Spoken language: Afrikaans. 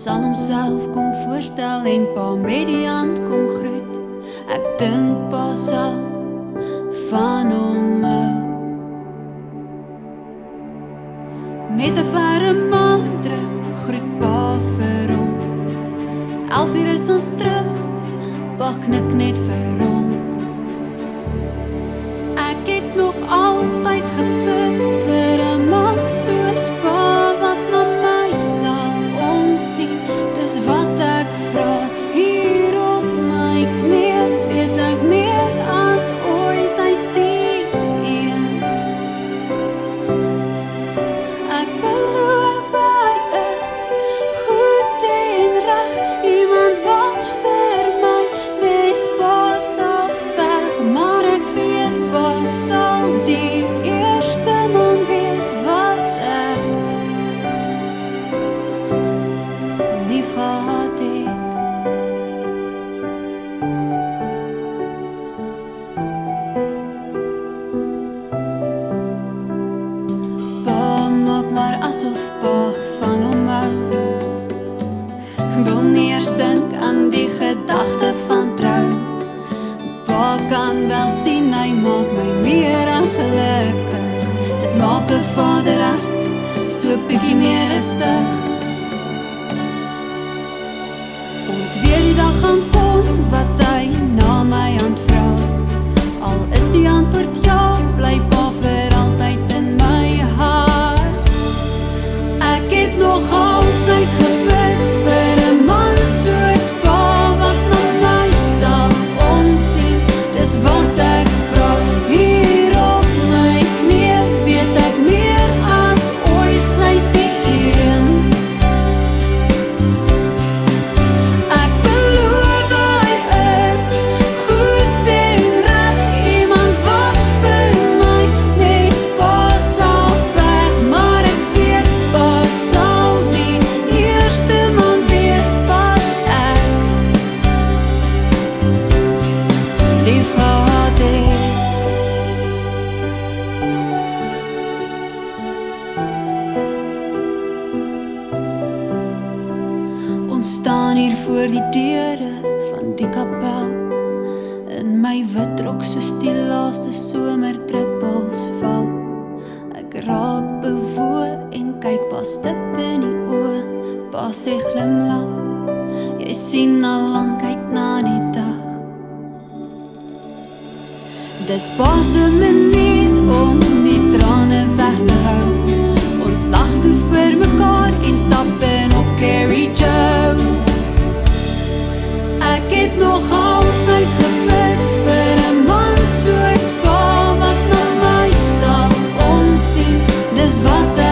sal homself kom voorstel en pa met die hand kom groet. Ek dink pa sal van hom hou. Met 'n verre manddruk groet pa vir hom. 11 is ons terug, pa knik net vir hom. Ek het nog altyd gebid vir 'n man soos pa wat na my sal omsien. Dis wat ek vra hier op my knie, weet ek meer as ooit hy's die een. Ek beloof hy is goed en reg, iemand wat vir my nes pa sal veg, maar ek weet pa sal die eerste man wees wat ek lief gehad het. Pa maak maar asof pa van hom hou. Wil nie eers dink aan die gedagte van trou. Pa kan wel sien hy maak my meer as gelukkig. Dit maak 'n vaderhart so bietjie meer rustig. Ons weet die dag gaan kom wat hy na my hand vra. Al is die antwoord ja, bly pa vir altyd in my hart. Ek het nog altyd gebid vir 'n man soos pa wat na my sal omsien. Dis wat ek vra hier op my knie, weet ek meer as ooit hy's die een. Ek beloof hy is goed en reg, iemand wat vir my nes pa sal veg, maar ek weet pa sal die eerste man wees wat ek lief gehad het. Ons staan hier voor die deure van die kapel, in my wit rok soos die laaste somerdruppels val. Ek raak bewoe en kyk pa stip in die oë. Pa sê glimlag, jy sien al lank uit na die dag. Dis pa se manier om die trane weg te hou. Ons lag toe vir mekaar en stap in op Carrie Joe. Ek het nog altyd gebid vir 'n man soos pa wat na my sal omsien. Dis wat